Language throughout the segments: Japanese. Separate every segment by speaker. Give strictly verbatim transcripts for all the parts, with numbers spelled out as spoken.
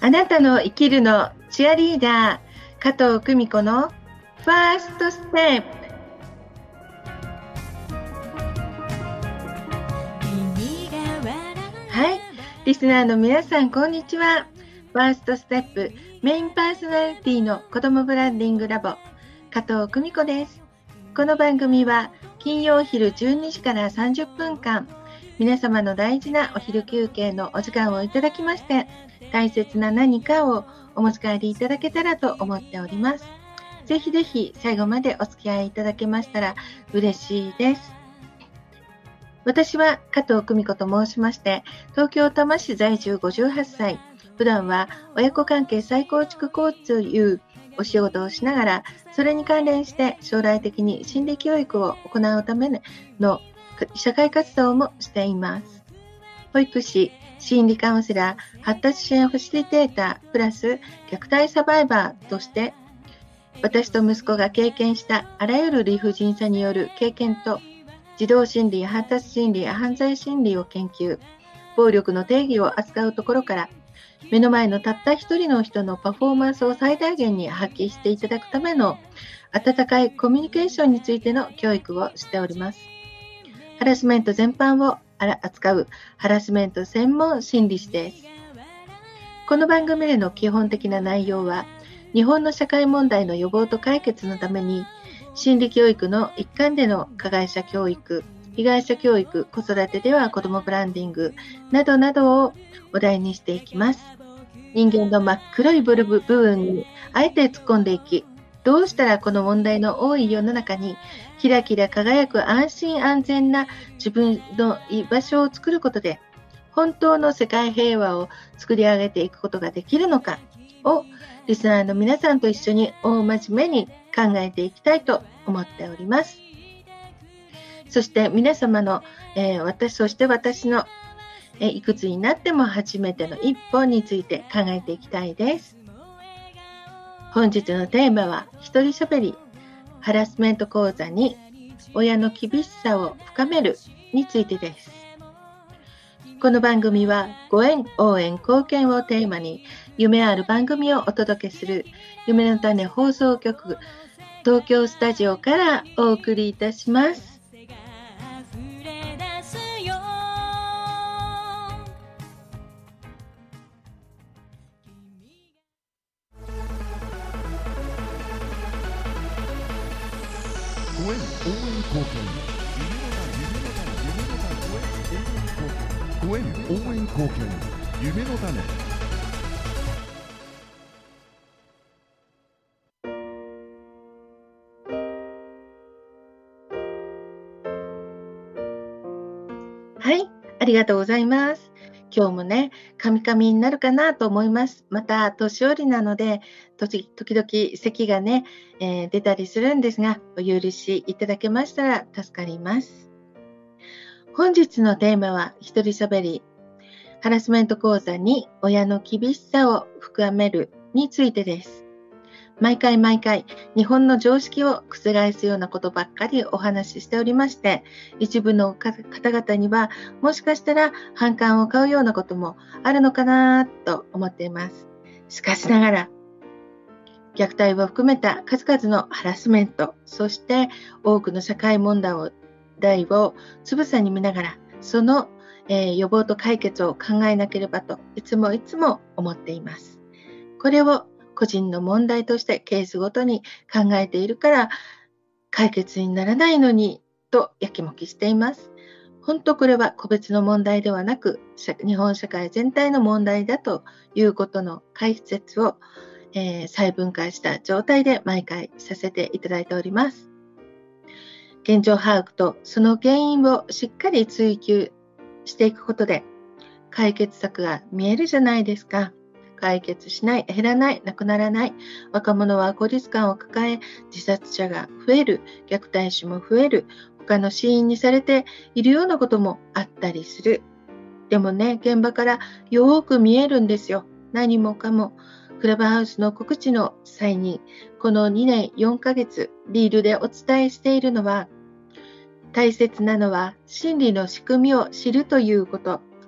Speaker 1: あなたの生きるのチアリーダー、加藤久美子のファーストステップ。はい、リスナーの皆さんこんにちは。ファーストステップメインパーソナリティの子どもブランディングラボ、加藤久美子です。この番組は金曜昼じゅうにじからさんじゅっぷんかん、皆様の大事なお昼休憩のお時間をいただきまして、大切な何かをお持ち帰りいただけたらと思っております。ぜひぜひ最後までお付き合いいただけましたら嬉しいです。私は加藤久美子と申しまして、東京多摩市在住ごじゅうはっさい、普段は親子関係再構築コーチというお仕事をしながら、それに関連して将来的に心理教育を行うための社会活動もしています。保育士、心理カウンセラー、発達支援ファシリテーター、プラス虐待サバイバーとして、私と息子が経験したあらゆる理不尽さによる経験と、児童心理、発達心理、犯罪心理を研究、暴力の定義を扱うところから、目の前のたった一人の人のパフォーマンスを最大限に発揮していただくための温かいコミュニケーションについての教育をしております。ハラスメント全般を扱うハラスメント専門心理師です。この番組での基本的な内容は、日本の社会問題の予防と解決のために、心理教育の一環での加害者教育、被害者教育、子育てでは子どもブランディングなどなどをお題にしていきます。人間の真っ黒い部分にあえて突っ込んでいき、どうしたらこの問題の多い世の中にキラキラ輝く安心安全な自分の居場所を作ることで、本当の世界平和を作り上げていくことができるのかを、リスナーの皆さんと一緒に大真面目に考えていきたいと思っております。そして皆様の、えー、私、そして私の、えー、いくつになっても初めての一歩について考えていきたいです。本日のテーマは、一人喋り、ハラスメント講座に親の厳しさを深めるについてです。この番組はご縁、応援、貢献をテーマに夢ある番組をお届けする夢の種放送局東京スタジオからお送りいたします。
Speaker 2: ご縁応援貢献ご縁応援貢献夢の種。
Speaker 1: はい、ありがとうございます。今日もね、カミカミになるかなと思います。また年寄りなので、時々咳がね、えー、出たりするんですが、お許しいただけましたら助かります。本日のテーマは、一人喋り、ハラスメント講座に親の厳しさを深めるについてです。毎回毎回日本の常識を覆すようなことばっかりお話ししておりまして、一部の方々にはもしかしたら反感を買うようなこともあるのかなと思っています。しかしながら、虐待を含めた数々のハラスメント、そして多くの社会問題を題をつぶさに見ながら、その、えー、予防と解決を考えなければといつもいつも思っています。これを個人の問題としてケースごとに考えているから解決にならないのにとやきもきしています。本当これは個別の問題ではなく、日本社会全体の問題だということの解説を、えー、細分化した状態で毎回させていただいております。現状把握とその原因をしっかり追求していくことで解決策が見えるじゃないですか。解決しない、減らない、なくならない。若者は孤立感を抱え、自殺者が増える、虐待死も増える、他の死因にされているようなこともあったりする。でもね、現場からよーく見えるんですよ。何もかも。クラブハウスの告知の際に、このにねんよんかげつ、リールでお伝えしているのは、大切なのは心理の仕組みを知るということ。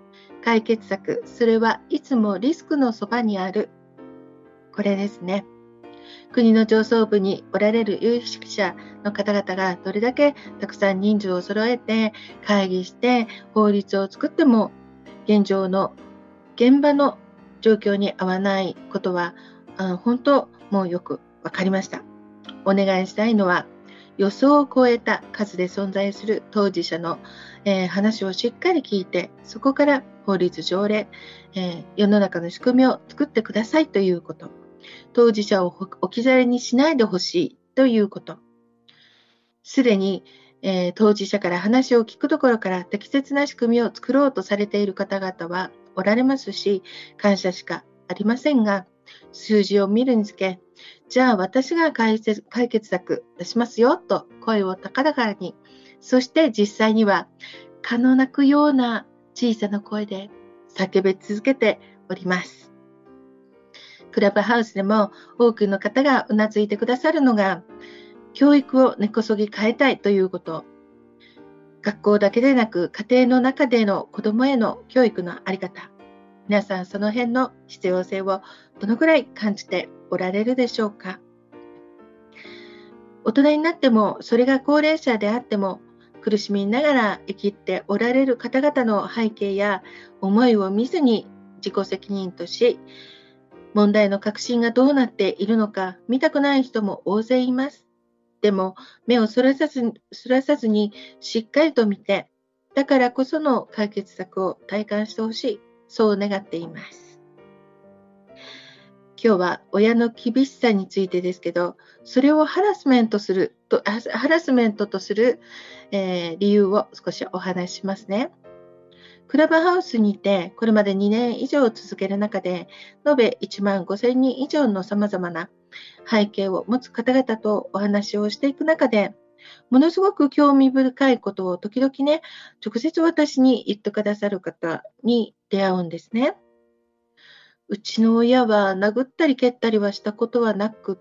Speaker 1: 解決策、それはいつもリスクのそばにある。これですね。国の上層部におられる有識者の方々がどれだけたくさん人数を揃えて会議して法律を作っても現状の現場の状況に合わないことはあ本当もうよく分かりました。お願いしたいのは予想を超えた数で存在する当事者の、えー、話をしっかり聞いて、そこから法律条例、えー、世の中の仕組みを作ってくださいということ。当事者を置き去りにしないでほしいということ。すでに、えー、当事者から話を聞くところから適切な仕組みを作ろうとされている方々はおられますし、感謝しかありませんが、数字を見るにつけ、じゃあ私が解決、解決策出しますよと声を高々に、そして実際には蚊の鳴くような小さな声で叫び続けております。クラブハウスでも多くの方がうなずいてくださるのが、教育を根こそぎ変えたいということ。学校だけでなく家庭の中での子どもへの教育のあり方。皆さんその辺の必要性をどのくらい感じておられるでしょうか。大人になっても、それが高齢者であっても、苦しみながら生きておられる方々の背景や思いを見ずに自己責任とし、問題の核心がどうなっているのか見たくない人も大勢います。でも目をそらさず、そらさずにしっかりと見て、だからこその解決策を体感してほしい、そう願っています。今日は親の厳しさについてですけど、それをハラスメントすると、ハラスメントとする、えー、理由を少しお話ししますね。クラブハウスにてこれまでにねん以上続ける中で、延べいちまんごせんにん以上のさまざまな背景を持つ方々とお話をしていく中で、ものすごく興味深いことを時々ね、直接私に言ってくださる方に出会うんですね。うちの親は殴ったり蹴ったりはしたことはなくって、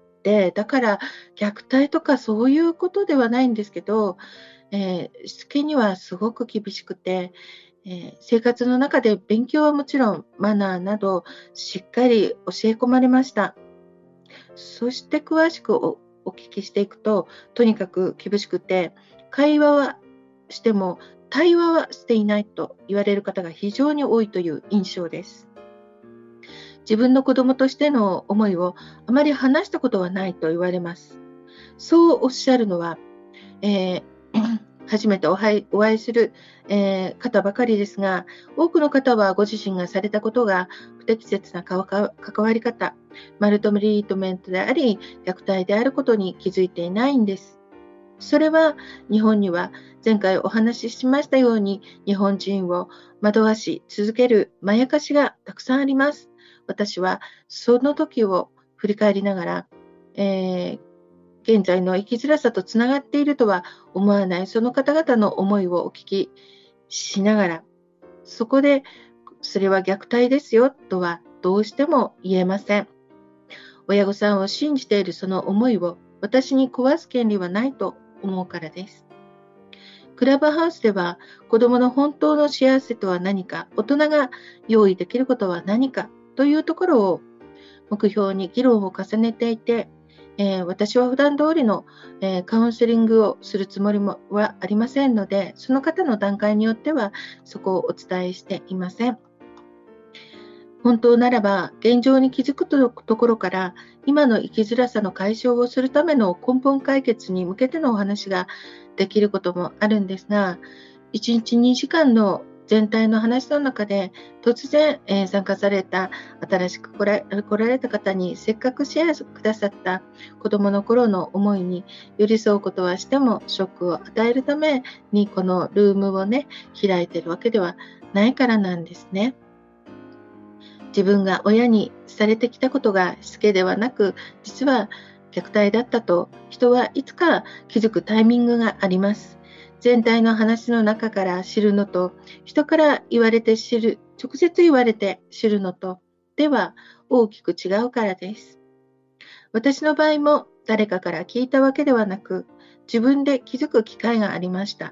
Speaker 1: だから虐待とかそういうことではないんですけど、えー、しつけにはすごく厳しくて、えー、生活の中で勉強はもちろんマナーなどしっかり教え込まれました。そして詳しく お, お聞きしていくと、とにかく厳しくて、会話はしても対話はしていないと言われる方が非常に多いという印象です。自分の子供としての思いをあまり話したことはないと言われます。そうおっしゃるのは、えー、初めてお会い、お会いする、えー、方ばかりですが、多くの方はご自身がされたことが不適切な関わり方、マルトリートメントであり、虐待であることに気づいていないんです。それは日本には前回お話ししましたように、日本人を惑わし続けるまやかしがたくさんあります。私はその時を振り返りながら、えー、現在の生きづらさとつながっているとは思わない、その方々の思いをお聞きしながら、そこでそれは虐待ですよとはどうしても言えません。親御さんを信じているその思いを私に壊す権利はないと思うからです。クラブハウスでは子どもの本当の幸せとは何か、大人が用意できることは何かというところを目標に議論を重ねていて、えー、私は普段通りの、えー、カウンセリングをするつもりもはありませんので、その方の段階によってはそこをお伝えしていません。本当ならば現状に気づくところから今の生きづらさの解消をするための根本解決に向けてのお話ができることもあるんですが、いちにちにじかんの全体の話の中で突然、えー、参加された新しく来ら、来られた方にせっかくシェアくださった子どもの頃の思いに寄り添うことはしてもショックを与えるためにこのルームをね開いているわけではないからなんですね。自分が親にされてきたことがしつけではなく実は虐待だったと人はいつか気づくタイミングがあります。全体の話の中から知るのと、人から言われて知る、直接言われて知るのとでは大きく違うからです。私の場合も誰かから聞いたわけではなく、自分で気づく機会がありました。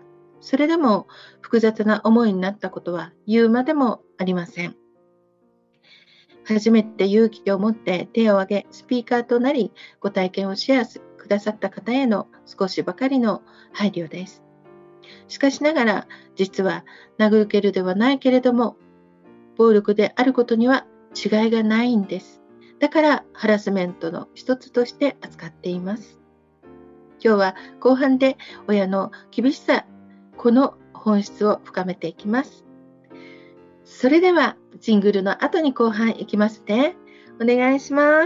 Speaker 1: それでも複雑な思いになったことは言うまでもありません。初めて勇気を持って手を挙げ、スピーカーとなり、ご体験をシェアくださった方への少しばかりの配慮です。しかしながら、実は殴る蹴るではないけれども、暴力であることには違いがないんです。だからハラスメントの一つとして扱っています。今日は後半で親の厳しさ、この本質を深めていきます。それではジングルの後に後半いきますね。お願いします。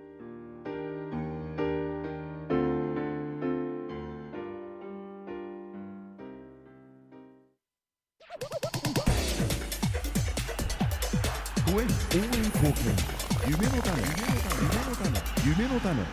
Speaker 2: 公園応援貢献夢の種夢の種夢の種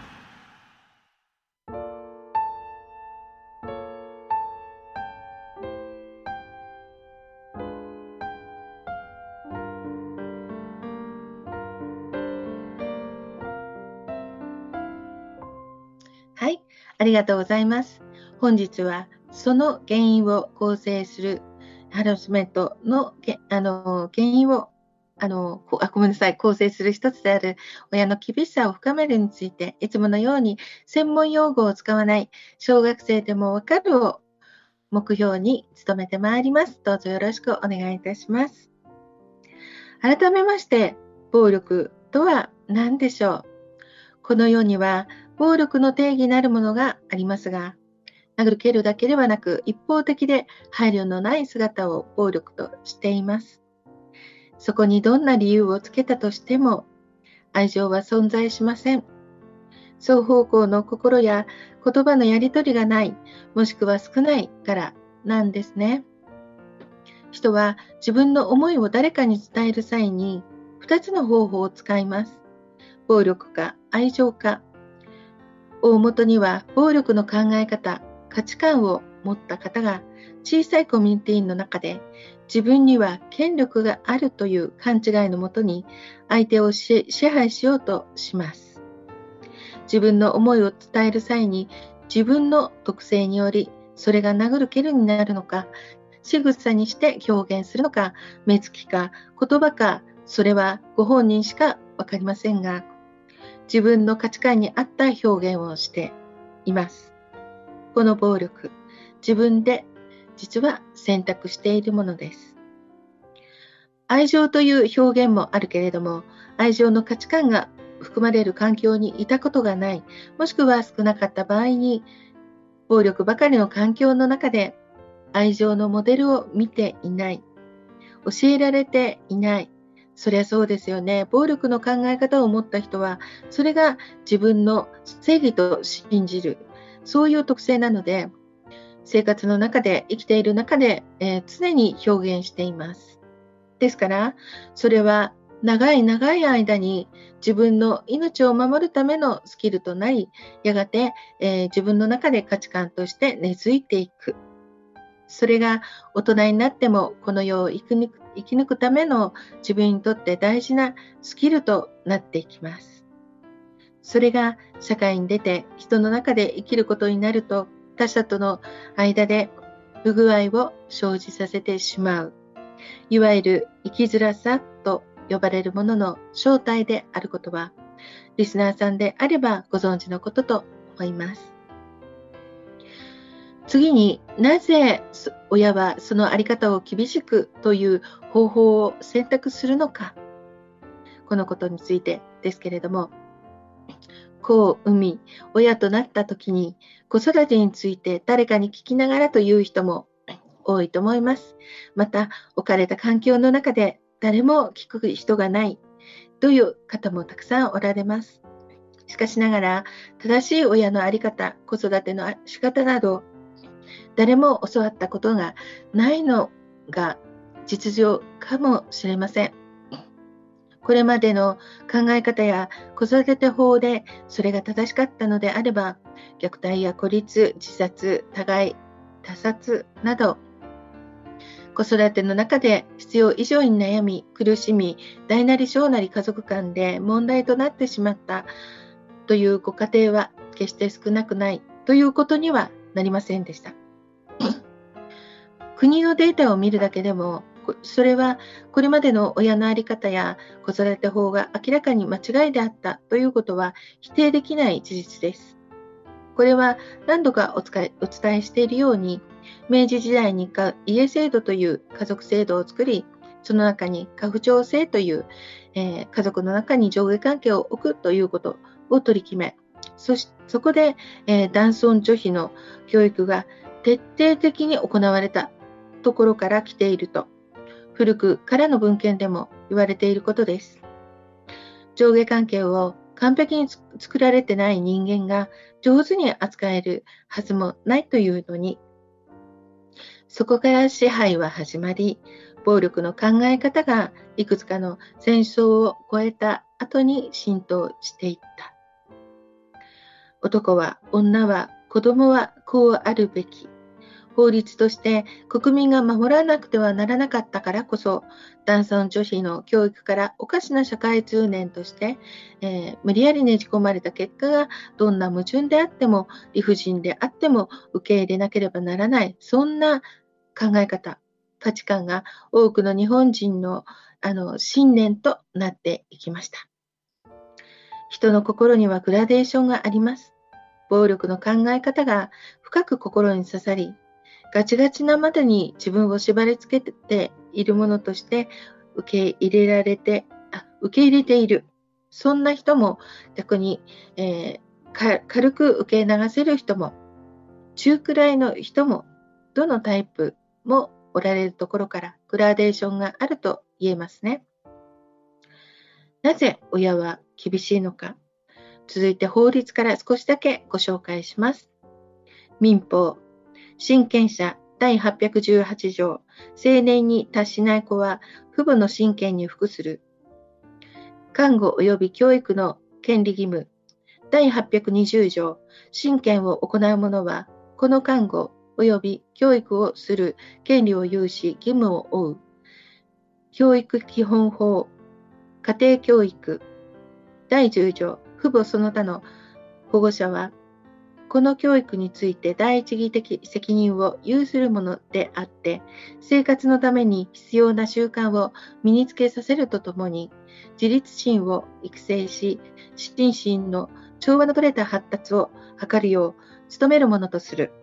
Speaker 1: はい、ありがとうございます。本日はその原因を構成するハラスメントのあの原因をあのあごめんなさい構成する一つである親の厳しさを深めるについて、いつものように専門用語を使わない小学生でもわかるを目標に努めてまいります。どうぞよろしくお願いいたします。改めまして、暴力とは何でしょう。この世には暴力の定義なるものがありますが、殴る蹴るだけではなく、一方的で配慮のない姿を暴力としています。そこにどんな理由をつけたとしても、愛情は存在しません。双方向の心や言葉のやり取りがない、もしくは少ないからなんですね。人は自分の思いを誰かに伝える際に、二つの方法を使います。暴力か愛情か。大元には暴力の考え方、価値観を持った方が小さいコミュニティの中で自分には権力があるという勘違いのもとに相手を支配しようとします。自分の思いを伝える際に自分の特性によりそれが殴る蹴るになるのか、仕草にして表現するのか、目つきか言葉か、それはご本人しかわかりませんが、自分の価値観に合った表現をしています。この暴力、自分で実は選択しているものです。愛情という表現もあるけれども、愛情の価値観が含まれる環境にいたことがない、もしくは少なかった場合に、暴力ばかりの環境の中で愛情のモデルを見ていない、教えられていない。そりゃそうですよね。暴力の考え方を持った人は、それが自分の正義と信じる、そういう特性なので、生活の中で、生きている中で、えー、常に表現しています。ですから、それは長い長い間に自分の命を守るためのスキルとなり、やがて、えー、自分の中で価値観として根付いていく。それが大人になってもこの世を生き抜く、生き抜くための自分にとって大事なスキルとなっていきます。それが社会に出て人の中で生きることになると、他者との間で不具合を生じさせてしまう、いわゆる生きづらさと呼ばれるものの正体であることは、リスナーさんであればご存知のことと思います。次に、なぜ親はそのあり方を厳しくという方法を選択するのか、このことについてですけれども、子を産み、親となった時に子育てについて誰かに聞きながらという人も多いと思います。また、置かれた環境の中で誰も聞く人がないという方もたくさんおられます。しかしながら、正しい親のあり方、子育ての仕方など、誰も教わったことがないのが実情かもしれません。これまでの考え方や子育て法でそれが正しかったのであれば、虐待や孤立、自殺、他害、他殺など、子育ての中で必要以上に悩み、苦しみ、大なり小なり家族間で問題となってしまったというご家庭は決して少なくないということにはなりませんでした。 国のデータを見るだけでも、それはこれまでの親の在り方や子育て法が明らかに間違いであったということは否定できない事実です。これは何度かお伝えしているように、明治時代に家制度という家族制度を作り、その中に家父長制という、えー、家族の中に上下関係を置くということを取り決め、そしそこで、えー、男尊女卑の教育が徹底的に行われたところから来ていると、古くからの文献でも言われていることです。上下関係を完璧に作られてない人間が上手に扱えるはずもないというのに、そこから支配は始まり、暴力の考え方がいくつかの戦争を超えた後に浸透していった。男は、女は、子供はこうあるべき。法律として国民が守らなくてはならなかったからこそ、男尊女卑の教育からおかしな社会通念として、えー、無理やりねじ込まれた結果が、どんな矛盾であっても理不尽であっても受け入れなければならない、そんな考え方、価値観が多くの日本人の、あの信念となっていきました。人の心にはグラデーションがあります。暴力の考え方が深く心に刺さり、ガチガチなまでに自分を縛り付けているものとして受け入れられて、あ、受け入れている。そんな人も逆に、えー、軽く受け流せる人も、中くらいの人も、どのタイプもおられるところからグラデーションがあると言えますね。なぜ親は厳しいのか。続いて法律から少しだけご紹介します。民法、親権者だいはっぴゃくじゅうはち条、成年に達しない子は父母の親権に服する。監護及び教育の権利義務、だいはっぴゃくにじゅう条、親権を行う者は、この監護及び教育をする権利を有し義務を負う。教育基本法、家庭教育、だいじゅう条、父母その他の保護者は、この教育について第一義的責任を有するものであって、生活のために必要な習慣を身につけさせるとともに、自立心を育成し、心身の調和の取れた発達を図るよう努めるものとする。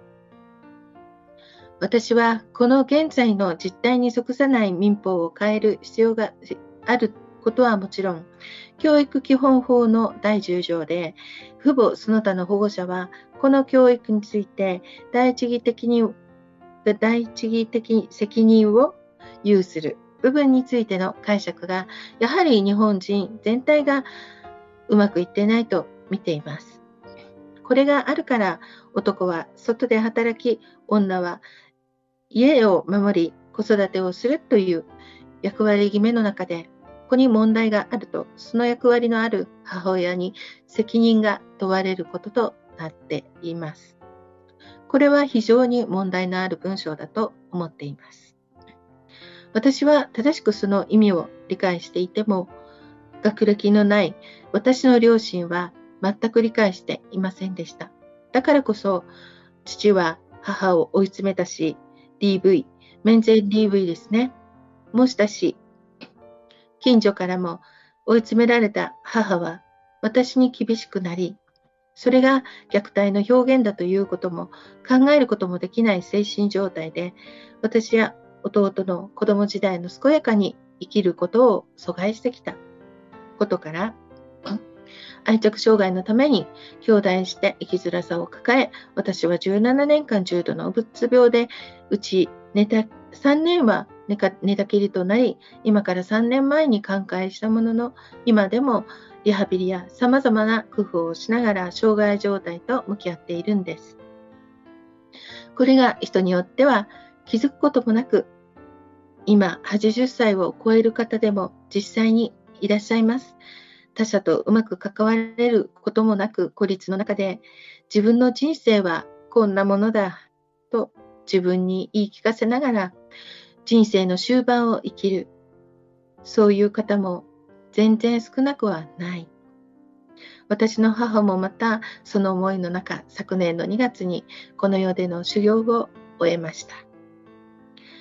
Speaker 1: 私はこの現在の実態に即さない民法を変える必要があることはもちろん、教育基本法のだいじゅう条で、父母その他の保護者は、この教育について第一義的に第一義的責任を有する部分についての解釈が、やはり日本人全体がうまくいっていないと見ています。これがあるから、男は外で働き、女は家を守り、子育てをするという役割決めの中で、ここに問題があると、その役割のある母親に責任が問われることとなっています。これは非常に問題のある文章だと思っています。私は正しくその意味を理解していても、学歴のない私の両親は全く理解していませんでした。だからこそ、父は母を追い詰めたし、ディーブイ、免税 ディーブイ ですね、もしたし、近所からも追い詰められた母は私に厳しくなり、それが虐待の表現だということも考えることもできない精神状態で、私や弟の子供時代の健やかに生きることを阻害してきたことから、愛着障害のために兄弟して生きづらさを抱え、私はじゅうななねんかん重度のうつ病で、うち寝たさんねんは寝か寝たきりとなり、今からさんねんまえに寛解したものの、今でもリハビリや様々な工夫をしながら障害状態と向き合っているんです。これが人によっては気づくこともなく、今はちじゅっさいを超える方でも実際にいらっしゃいます。他者とうまく関われることもなく、孤立の中で自分の人生はこんなものだと自分に言い聞かせながら人生の終盤を生きる、そういう方も全然少なくはない。私の母もまたその思いの中、昨年のにがつにこの世での修行を終えました。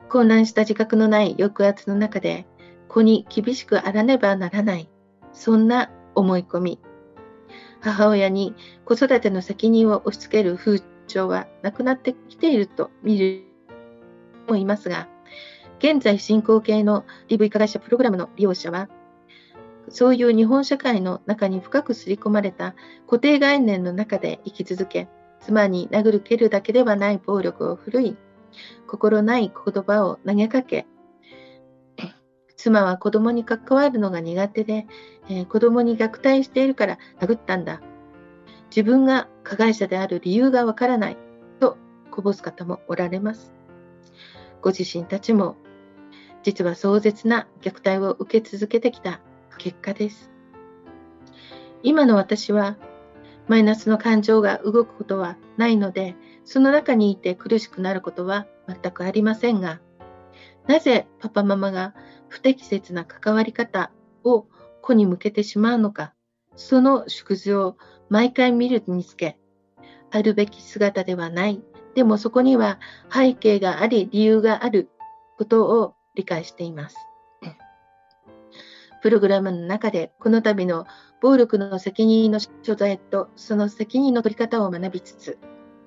Speaker 1: 混乱した自覚のない抑圧の中で子に厳しくあらねばならない、そんな思い込み。母親に子育ての責任を押し付ける風潮はなくなってきていると見る人もいますが、現在進行形の ディーブイ 加害者プログラムの利用者は、そういう日本社会の中に深く刷り込まれた固定概念の中で生き続け、妻に殴る蹴るだけではない暴力を振るい、心ない言葉を投げかけ、妻は子供に関わるのが苦手で、えー、子供に虐待しているから殴ったんだ。自分が加害者である理由がわからないとこぼす方もおられます。ご自身たちも実は壮絶な虐待を受け続けてきた結果です。今の私はマイナスの感情が動くことはないので、その中にいて苦しくなることは全くありませんが、なぜパパママが不適切な関わり方を子に向けてしまうのか、その縮図を毎回見るにつけ、あるべき姿ではない、でもそこには背景があり理由があることを理解しています。プログラムの中でこの度の暴力の責任の所在とその責任の取り方を学びつつ、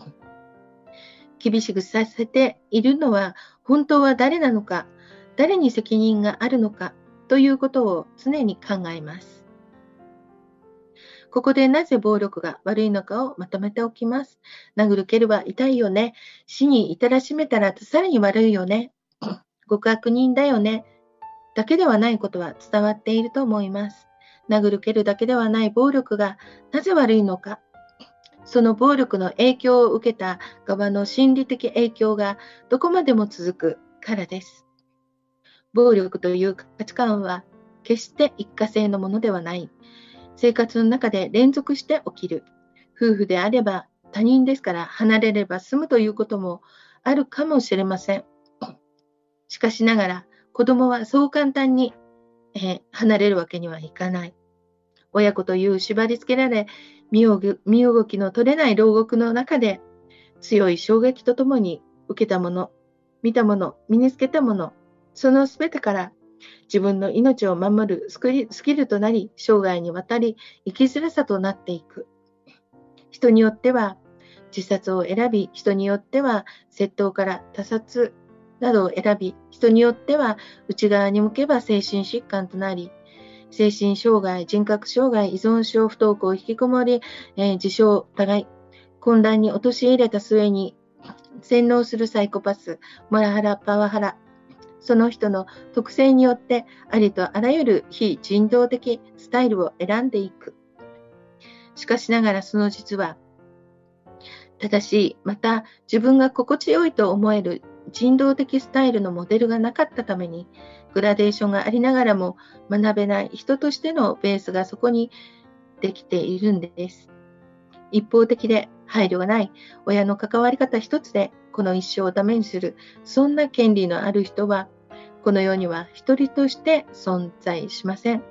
Speaker 1: 厳しくさせているのは本当は誰なのか、誰に責任があるのかということを常に考えます。ここでなぜ暴力が悪いのかをまとめておきます。殴る蹴るは痛いよね。死に至らしめたらさらに悪いよね。極悪人だよね。だけではないことは伝わっていると思います。殴る蹴るだけではない暴力がなぜ悪いのか。その暴力の影響を受けた側の心理的影響がどこまでも続くからです。暴力という価値観は決して一過性のものではない。生活の中で連続して起きる。夫婦であれば他人ですから離れれば済むということもあるかもしれません。しかしながら子供はそう簡単に、えー、離れるわけにはいかない。親子という縛り付けられ、身動きの取れない牢獄の中で強い衝撃とともに受けたもの、見たもの、身につけたもの、そのすべてから自分の命を守るスキルとなり、生涯にわたり生きづらさとなっていく。人によっては自殺を選び、人によっては窃盗から他殺などを選び、人によっては内側に向けば精神疾患となり、精神障害、人格障害、依存症、不登校、引きこもり、えー、自傷、疑い、混乱に陥れた末に洗脳するサイコパス、モラハラ、パワハラ、その人の特性によってありとあらゆる非人道的スタイルを選んでいく。しかしながらその実は正しい、また自分が心地よいと思える人道的スタイルのモデルがなかったために、グラデーションがありながらも学べない人としてのベースがそこにできているんです。一方的で配慮がない親の関わり方一つでこの一生をダメにする、そんな権利のある人はこの世には一人として存在しません。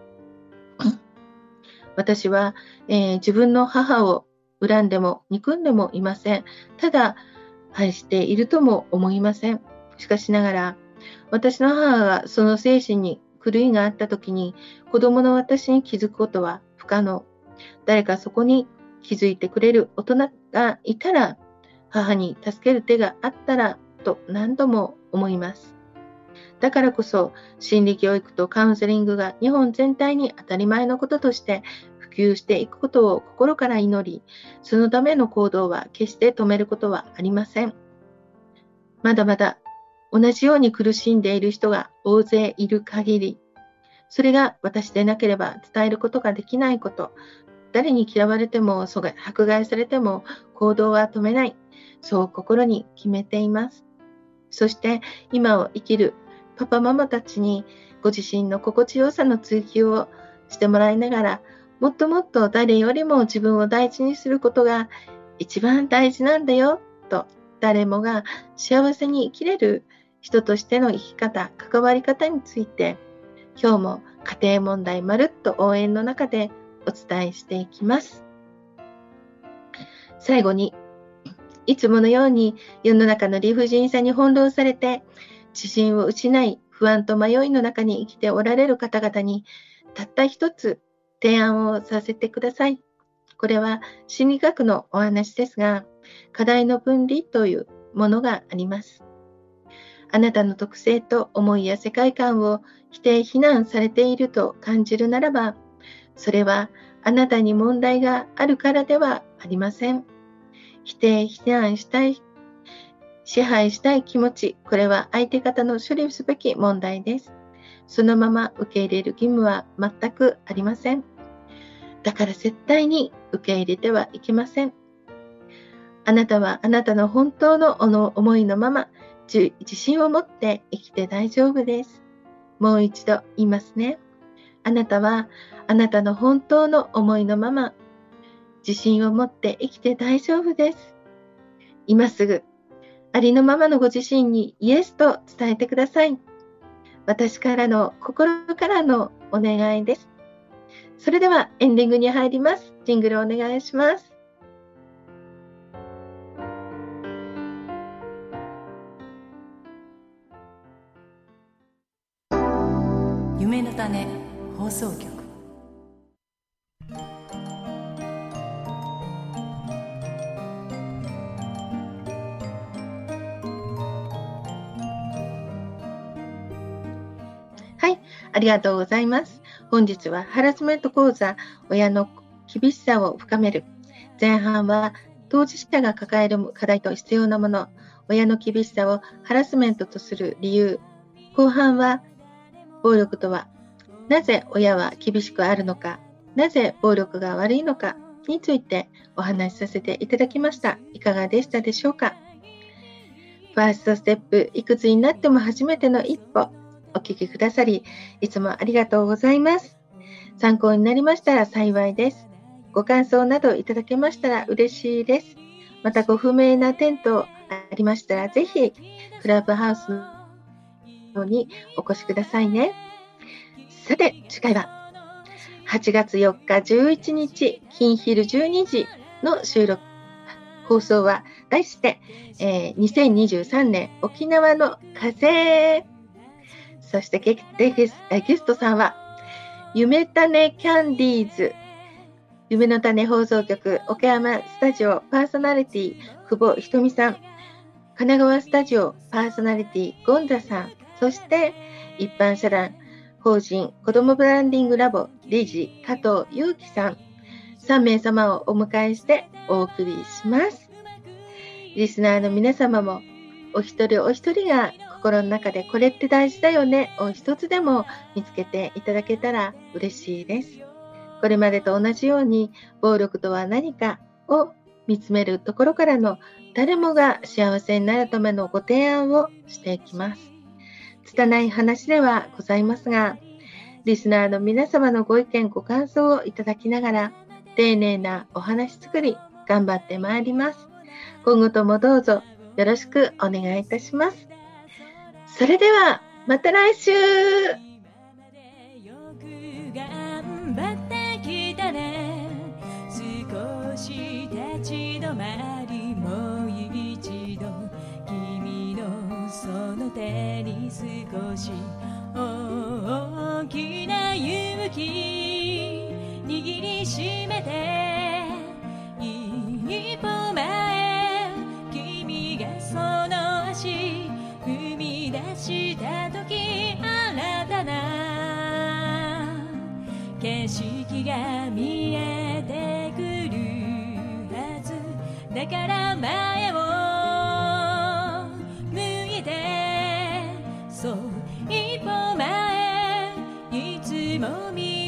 Speaker 1: 私は、えー、自分の母を恨んでも憎んでもいません。ただ愛しているとも思いません。しかしながら私の母がその精神に狂いがあったときに子供の私に気づくことは不可能。誰かそこに気づいてくれる大人がいたら、母に助ける手があったらと何度も思います。だからこそ心理教育とカウンセリングが日本全体に当たり前のこととして普及していくことを心から祈り、そのための行動は決して止めることはありません。まだまだ同じように苦しんでいる人が大勢いる限り、それが私でなければ伝えることができないこと、誰に嫌われても迫害されても行動は止めない、そう心に決めています。そして今を生きるパパママたちにご自身の心地よさの追求をしてもらいながら、もっともっと誰よりも自分を大事にすることが一番大事なんだよと、誰もが幸せに生きれる人としての生き方、関わり方について、今日も家庭問題まるっと応援の中でお伝えしていきます。最後に、いつものように世の中の理不尽さに翻弄されて自信を失い、不安と迷いの中に生きておられる方々に、たった一つ提案をさせてください。これは心理学のお話ですが、課題の分離というものがあります。あなたの特性と思いや世界観を否定非難されていると感じるならば、それはあなたに問題があるからではありません。否定非難したい、支配したい気持ち、これは相手方の処理すべき問題です。そのまま受け入れる義務は全くありません。だから絶対に受け入れてはいけません。あなたはあなたの本当の思いのまま、自信を持って生きて大丈夫です。もう一度言いますね。あなたはあなたの本当の思いのまま、自信を持って生きて大丈夫です。今すぐ、ありのままのご自身にイエスと伝えてください。私からの心からのお願いです。それではエンディングに入ります。ジングルお願いします。
Speaker 3: 夢の種放送局。
Speaker 1: はい、ありがとうございます。本日はハラスメント講座、親の厳しさを深める。前半は当事者が抱える課題と必要なもの、親の厳しさをハラスメントとする理由。後半は暴力とは、なぜ親は厳しくあるのか、なぜ暴力が悪いのかについてお話しさせていただきました。いかがでしたでしょうか。ファーストステップ、いくつになっても初めての一歩。お聞きくださり、いつもありがとうございます。参考になりましたら幸いです。ご感想などいただけましたら嬉しいです。またご不明な点等ありましたら、ぜひクラブハウスのにお越しくださいね。さて、次回ははちがつよっかじゅういちにち金昼じゅうにじの収録放送は題して、えー、にせんにじゅうさんねん沖縄の風。そしてゲゲスゲストさんは夢種キャンディーズ夢の種放送局岡山スタジオパーソナリティ久保ひとみさん、神奈川スタジオパーソナリティ権田さん、そして一般社団法人子どもブランディングラボ理事加藤祐樹さん、さんめいさまをお迎えしてお送りします。リスナーの皆様もお一人お一人が心の中でこれって大事だよねを一つでも見つけていただけたら嬉しいです。これまでと同じように暴力とは何かを見つめるところからの誰もが幸せになるためのご提案をしていきます。拙い話ではございますが、リスナーの皆様のご意見ご感想をいただきながら丁寧なお話作り頑張ってまいります。今後ともどうぞよろしくお願いいたします。それではまた来週。少し立ち止まりもう一度君のその手に少し大きな勇気握りしめて一歩前君がその足踏み出した時新たな景色が見えてくるはずだから前を向いてそう一歩前いつも見